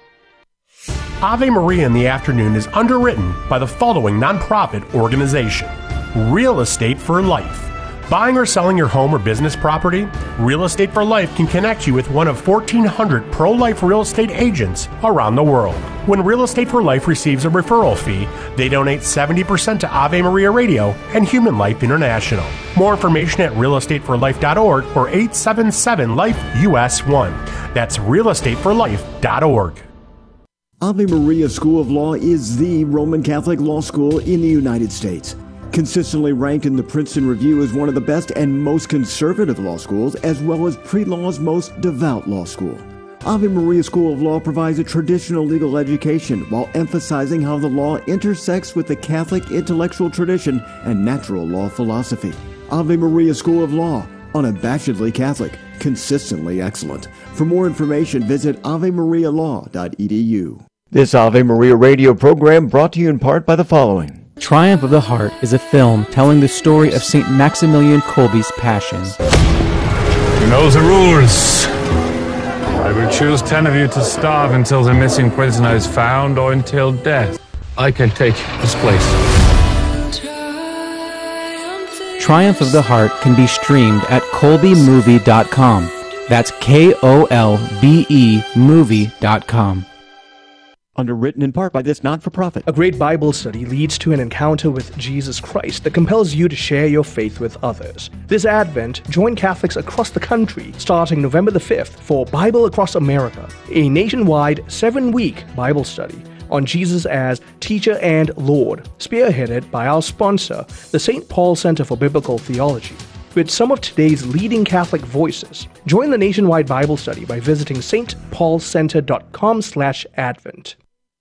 Ave Maria in the Afternoon is underwritten by the following nonprofit organization: Real Estate for Life. Buying or selling your home or business property? Real Estate for Life can connect you with one of fourteen hundred pro-life real estate agents around the world. When Real Estate for Life receives a referral fee, they donate seventy percent to Ave Maria Radio and Human Life International. More information at real estate for life dot org or eight seven seven life U S one. That's real estate for life dot org. Ave Maria School of Law is the Roman Catholic law school in the United States. Consistently ranked in the Princeton Review as one of the best and most conservative law schools, as well as pre-law's most devout law school. Ave Maria School of Law provides a traditional legal education while emphasizing how the law intersects with the Catholic intellectual tradition and natural law philosophy. Ave Maria School of Law, unabashedly Catholic, consistently excellent. For more information, visit ave maria law dot e d u. This Ave Maria radio program brought to you in part by the following. Triumph of the Heart is a film telling the story of Saint Maximilian Kolbe's passion. He knows the rules. I will choose ten of you to starve until the missing prisoner is found or until death. I can take his place. Triumph of the Heart can be streamed at kolbe movie dot com. That's K O L B E movie dot com. Underwritten in part by this not-for-profit. A great Bible study leads to an encounter with Jesus Christ that compels you to share your faith with others. This Advent, join Catholics across the country starting November the fifth for Bible Across America, a nationwide seven-week Bible study on Jesus as Teacher and Lord, spearheaded by our sponsor, the Saint Paul Center for Biblical Theology. With some of today's leading Catholic voices. Join the nationwide Bible study by visiting s t paul center dot com slash advent.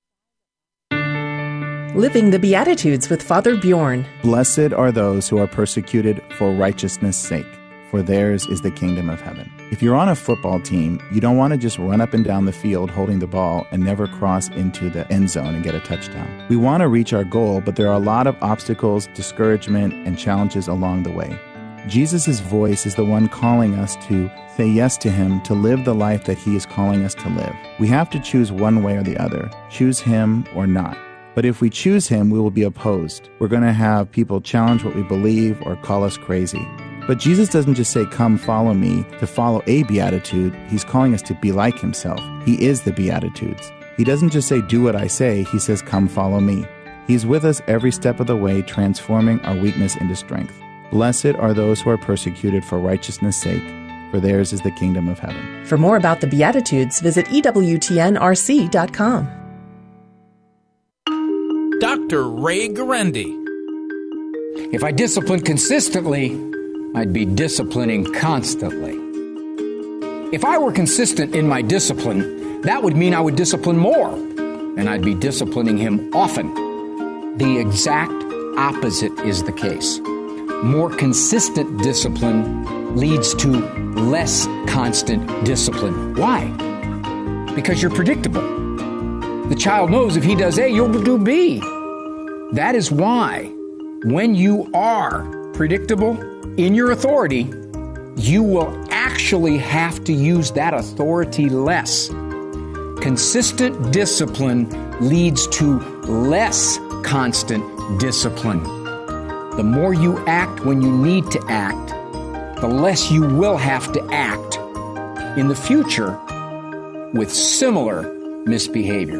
Living the Beatitudes with Father Bjorn. Blessed are those who are persecuted for righteousness' sake, for theirs is the kingdom of heaven. If you're on a football team, you don't want to just run up and down the field holding the ball and never cross into the end zone and get a touchdown. We want to reach our goal, but there are a lot of obstacles, discouragement, and challenges along the way. Jesus' voice is the one calling us to say yes to him, to live the life that he is calling us to live. We have to choose one way or the other, choose him or not. But if we choose him, we will be opposed. We're going to have people challenge what we believe or call us crazy. But Jesus doesn't just say, come follow me, to follow a beatitude. He's calling us to be like himself. He is the Beatitudes. He doesn't just say, do what I say. He says, come follow me. He's with us every step of the way, transforming our weakness into strength. Blessed are those who are persecuted for righteousness' sake, for theirs is the kingdom of heaven. For more about the Beatitudes, visit E W T N R C dot com. Doctor Ray Guarendi. If I disciplined consistently, I'd be disciplining constantly. If I were consistent in my discipline, that would mean I would discipline more, and I'd be disciplining him often. The exact opposite is the case. More consistent discipline leads to less constant discipline. Why? Because you're predictable. The child knows if he does A, you'll do B. That is why, when you are predictable in your authority, you will actually have to use that authority less. Consistent discipline leads to less constant discipline. The more you act when you need to act, the less you will have to act in the future with similar misbehavior.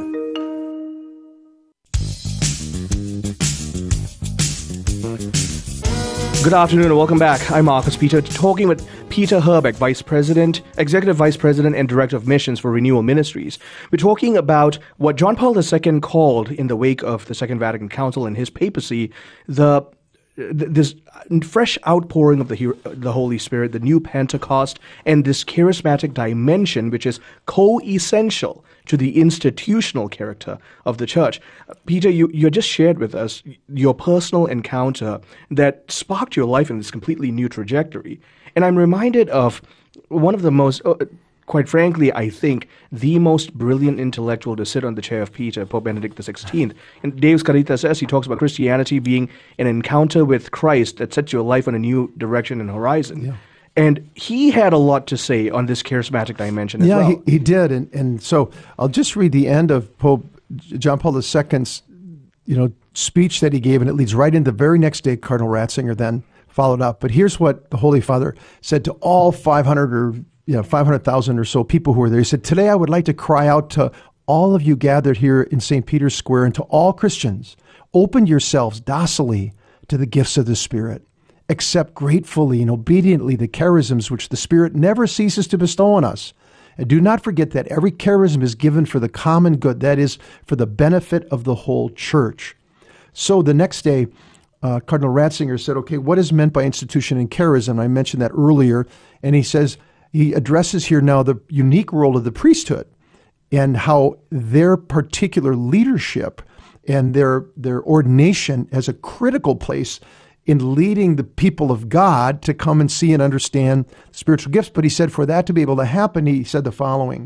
Good afternoon and welcome back. I'm Marcus Peter, talking with Peter Herbeck, Vice President, Executive Vice President and Director of Missions for Renewal Ministries. We're talking about what John Paul the Second called, in the wake of the Second Vatican Council and his papacy, the this fresh outpouring of the the Holy Spirit, the new Pentecost, and this charismatic dimension, which is co-essential to the institutional character of the church. Peter, you, you just shared with us your personal encounter that sparked your life in this completely new trajectory. And I'm reminded of one of the most, uh, quite frankly, I think, the most brilliant intellectual to sit on the chair of Peter, Pope Benedict the sixteenth. And Dave Scarita says, he talks about Christianity being an encounter with Christ that sets your life on a new direction and horizon. Yeah. And he had a lot to say on this charismatic dimension as yeah, well. Yeah, he, he did. And, and so I'll just read the end of Pope John Paul the Second's, you know, speech that he gave, and it leads right into the very next day. Cardinal Ratzinger then followed up. But here's what the Holy Father said to all five hundred or you know, five hundred thousand or so people who were there. He said, "Today I would like to cry out to all of you gathered here in Saint Peter's Square and to all Christians, open yourselves docilely to the gifts of the Spirit. Accept gratefully and obediently the charisms which the Spirit never ceases to bestow on us. And do not forget that every charism is given for the common good, that is, for the benefit of the whole church." So the next day, uh, Cardinal Ratzinger said, okay, what is meant by institution and charism? I mentioned that earlier. And he says, he addresses here now the unique role of the priesthood and how their particular leadership and their their ordination has a critical place in leading the people of God to come and see and understand spiritual gifts. But he said for that to be able to happen, he said the following.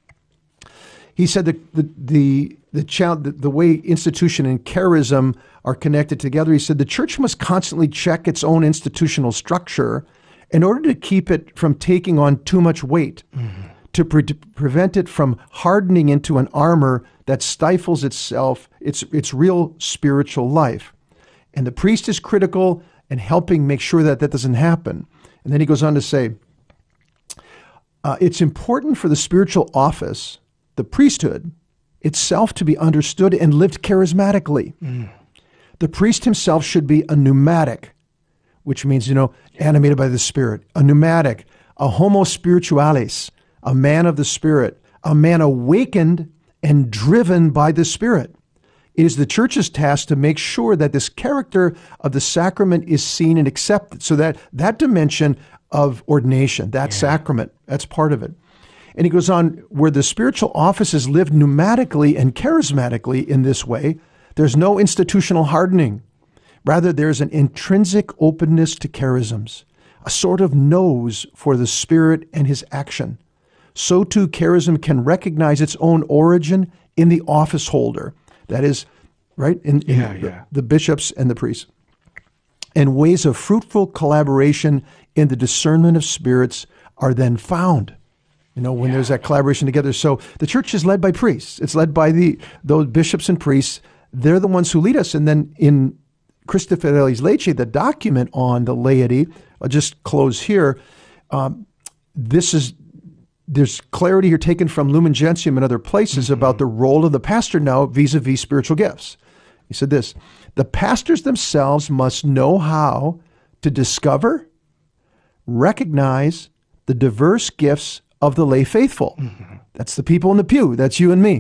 He said that the the the, the, the way institution and charism are connected together, he said the church must constantly check its own institutional structure in order to keep it from taking on too much weight, mm-hmm. to pre- prevent it from hardening into an armor that stifles itself, its its real spiritual life. And the priest is critical in helping make sure that that doesn't happen. And then he goes on to say, uh, it's important for the spiritual office, the priesthood, itself to be understood and lived charismatically. Mm. The priest himself should be a pneumatic, which means, you know, animated by the Spirit, a pneumatic, a homo spiritualis, a man of the Spirit, a man awakened and driven by the Spirit. It is the church's task to make sure that this character of the sacrament is seen and accepted, so that that dimension of ordination, that yeah. sacrament, that's part of it. And he goes on, where the spiritual offices live pneumatically and charismatically in this way, there's no institutional hardening. Rather, there's an intrinsic openness to charisms, a sort of nose for the Spirit and his action. So too, charism can recognize its own origin in the office holder. That is, right, in, in yeah, the, yeah. the bishops and the priests. And ways of fruitful collaboration in the discernment of spirits are then found. You know, when yeah. there's that collaboration together. So the church is led by priests. It's led by the those bishops and priests. They're the ones who lead us. And then in Christi Fidelis Laici, the document on the laity, I'll just close here. Um, this is There's clarity here taken from Lumen Gentium and other places mm-hmm. about the role of the pastor now vis-a-vis spiritual gifts. He said this, the pastors themselves must know how to discover, recognize the diverse gifts of the lay faithful. Mm-hmm. That's the people in the pew. That's you and me.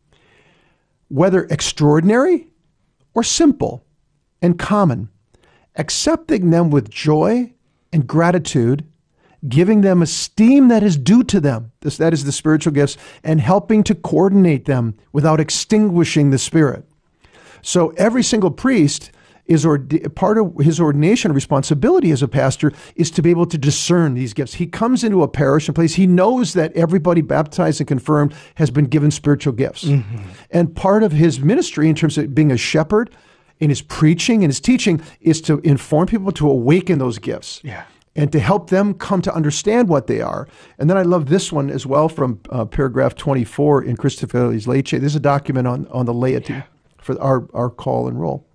Whether extraordinary or simple and common, accepting them with joy and gratitude, giving them esteem that is due to them, this, that is the spiritual gifts, and helping to coordinate them without extinguishing the Spirit. So every single priest is ord- part of his ordination responsibility as a pastor is to be able to discern these gifts. He comes into a parish and place, he knows that everybody baptized and confirmed has been given spiritual gifts. Mm-hmm. And part of his ministry in terms of being a shepherd, in his preaching and his teaching, is to inform people to awaken those gifts. Yeah. And to help them come to understand what they are. And then I love this one as well from uh, paragraph twenty-four in Christi Fidelis Laici. This is a document on, on the laity yeah. for our, our call and role.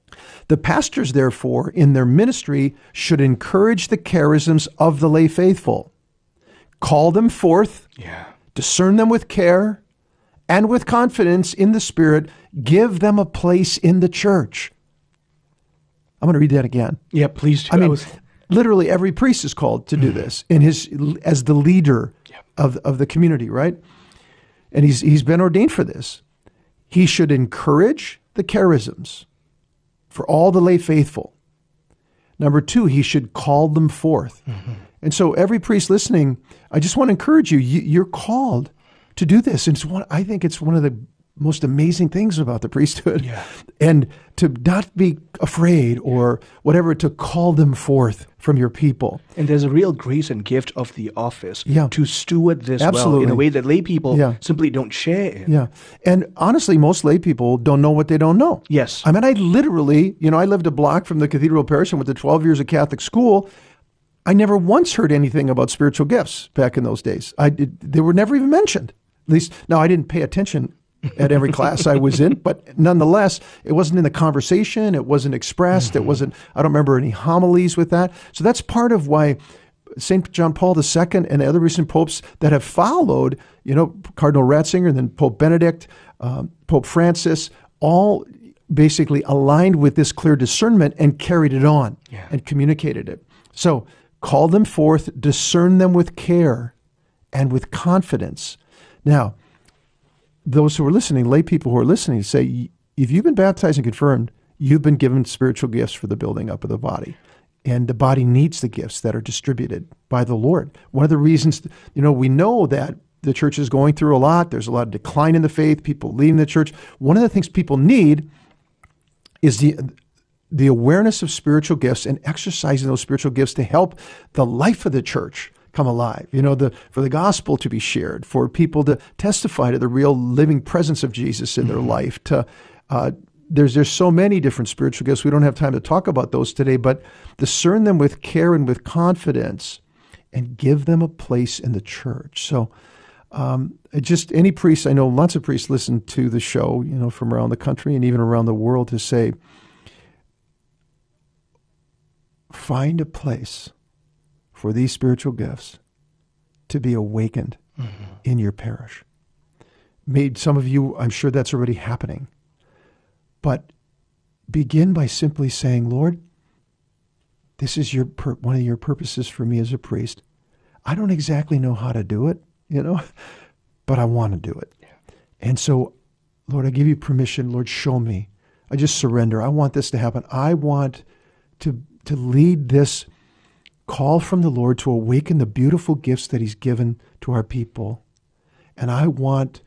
The pastors, therefore, in their ministry should encourage the charisms of the lay faithful, call them forth, yeah. discern them with care, and with confidence in the Spirit, give them a place in the church. I'm going to read that again. Yeah, please do. I mean, I was... literally every priest is called to do this in his as the leader yeah. of, of the community, right? And he's he's been ordained for this. He should encourage the charisms for all the lay faithful. Number two, he should call them forth. Mm-hmm. And so every priest listening, I just want to encourage you, you you're called to do this. And it's one, I think it's one of the most amazing things about the priesthood. Yeah. And to not be afraid or whatever, to call them forth from your people. And there's a real grace and gift of the office yeah. to steward this Absolutely. well in a way that lay people yeah. simply don't share in. Yeah. And honestly, most lay people don't know what they don't know. Yes. I mean, I literally, you know, I lived a block from the Cathedral Parish and went to twelve years of Catholic school. I never once heard anything about spiritual gifts back in those days. I did, they were never even mentioned. At least, now I didn't pay attention at every class I was in, but nonetheless, it wasn't in the conversation. It wasn't expressed. Mm-hmm. It wasn't, I don't remember any homilies with that. So that's part of why Saint John Paul the Second and the other recent popes that have followed, you know, Cardinal Ratzinger and then Pope Benedict, um, Pope Francis, all basically aligned with this clear discernment and carried it on yeah. and communicated it. So call them forth, discern them with care and with confidence. Now, those who are listening, lay people who are listening, say, if you've been baptized and confirmed, you've been given spiritual gifts for the building up of the body. And the body needs the gifts that are distributed by the Lord. One of the reasons, you know, we know that the church is going through a lot. There's a lot of decline in the faith, people leaving the church. One of the things people need is the the awareness of spiritual gifts and exercising those spiritual gifts to help the life of the church come alive, you know, the for the gospel to be shared, for people to testify to the real living presence of Jesus in their mm-hmm. life. To uh, there's there's so many different spiritual gifts. We don't have time to talk about those today, but discern them with care and with confidence, and give them a place in the church. So, um, just any priest, I know lots of priests listen to the show, you know, from around the country and even around the world, to say, find a place for these spiritual gifts to be awakened mm-hmm. in your parish. Made some of you, I'm sure that's already happening. But begin by simply saying, Lord, this is your pur- one of your purposes for me as a priest. I don't exactly know how to do it, you know, but I want to do it. Yeah. And so, Lord, I give you permission. Lord, show me. I just surrender. I want this to happen. I want to to lead this call from the Lord to awaken the beautiful gifts that he's given to our people. And I want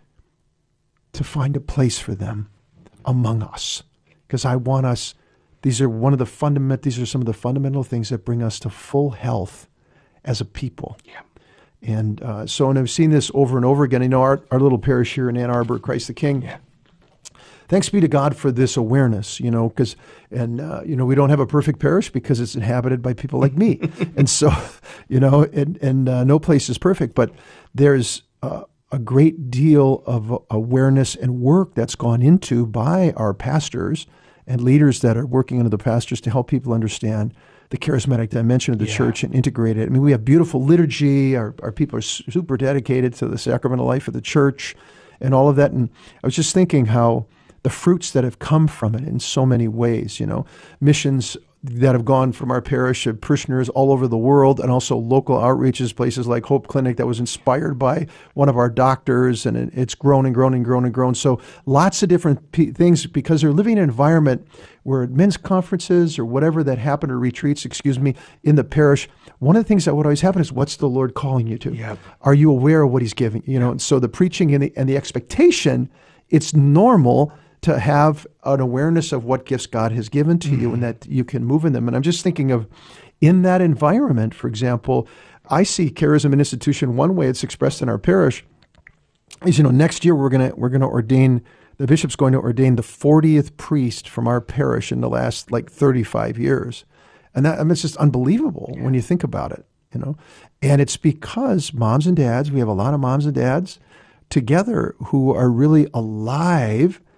to find a place for them among us, because I want us, these are one of the fundament, these are some of the fundamental things that bring us to full health as a people. Yeah. And uh, so, and I've seen this over and over again. You know, our, our little parish here in Ann Arbor, Christ the King. Yeah. Thanks be to God for this awareness, you know, because, and, uh, you know, we don't have a perfect parish because it's inhabited by people like me. And so, you know, and, and uh, no place is perfect, but there's uh, a great deal of awareness and work that's gone into by our pastors and leaders that are working under the pastors to help people understand the charismatic dimension of the yeah. church and integrate it. I mean, we have beautiful liturgy. Our, our people are super dedicated to the sacramental life of the church and all of that. And I was just thinking how the fruits that have come from it in so many ways, you know, missions that have gone from our parish of parishioners all over the world, and also local outreaches, places like Hope Clinic that was inspired by one of our doctors, and it's grown and grown and grown and grown. So lots of different p- things, because they're living in an environment where men's conferences or whatever that happen, or retreats, excuse me, in the parish, one of the things that would always happen is, what's the Lord calling you to? Yep. Are you aware of what he's giving? You know, and so the preaching and the, and the expectation, it's normal to have an awareness of what gifts God has given to mm-hmm. you and that you can move in them. And I'm just thinking of, in that environment, for example, I see charism and institution, one way it's expressed in our parish is, you know, next year we're going to we're going to ordain, the bishop's going to ordain the fortieth priest from our parish in the last like thirty-five years. And that, I mean, it's just unbelievable yeah. when you think about it, you know. And it's because moms and dads, we have a lot of moms and dads together who are really alive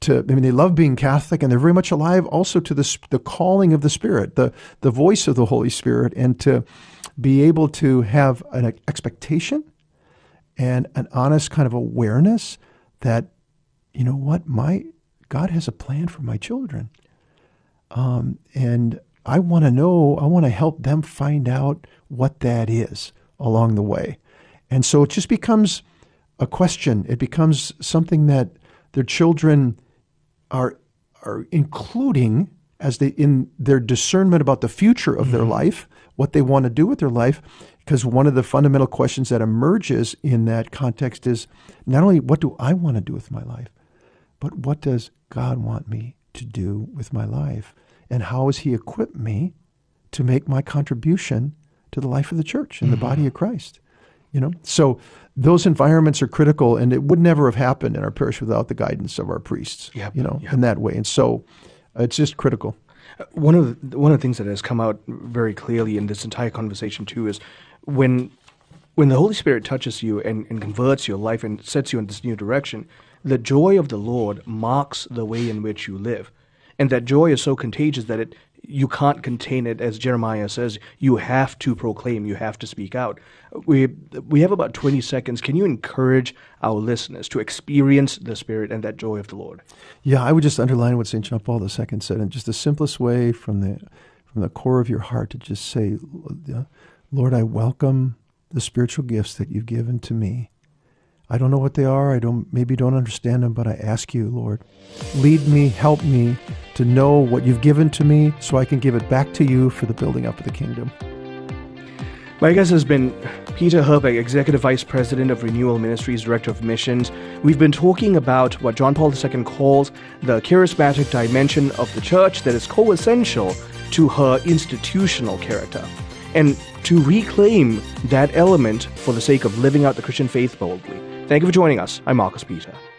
to, I mean, they love being Catholic, and they're very much alive also to the the calling of the Spirit, the the voice of the Holy Spirit, and to be able to have an expectation and an honest kind of awareness that, you know what, my God has a plan for my children, um, and I want to know, I want to help them find out what that is along the way. And so it just becomes a question. It becomes something that their children are are including as they in their discernment about the future of mm-hmm. their life, what they want to do with their life. Because one of the fundamental questions that emerges in that context is not only what do I want to do with my life, but what does God want me to do with my life? And how has He equipped me to make my contribution to the life of the church and mm-hmm. the body of Christ? You know, so those environments are critical, and it would never have happened in our parish without the guidance of our priests. Yep, you know, yep. in that way, and so uh, it's just critical. Uh, one of the, one of the things that has come out very clearly in this entire conversation too is when when the Holy Spirit touches you and, and converts your life and sets you in this new direction, the joy of the Lord marks the way in which you live, and that joy is so contagious that it. You can't contain it, as Jeremiah says. You have to proclaim. You have to speak out. We we have about twenty seconds. Can you encourage our listeners to experience the Spirit and that joy of the Lord? Yeah, I would just underline what Saint John Paul the Second said, in just the simplest way from the from the core of your heart to just say, Lord, I welcome the spiritual gifts that you've given to me. I don't know what they are. I don't maybe don't understand them, but I ask you, Lord, lead me, help me to know what you've given to me so I can give it back to you for the building up of the kingdom. My guest has been Peter Herbeck, Executive Vice President of Renewal Ministries, Director of Missions. We've been talking about what John Paul the Second calls the charismatic dimension of the church that is co-essential to her institutional character, and to reclaim that element for the sake of living out the Christian faith boldly. Thank you for joining us. I'm Marcus Peter.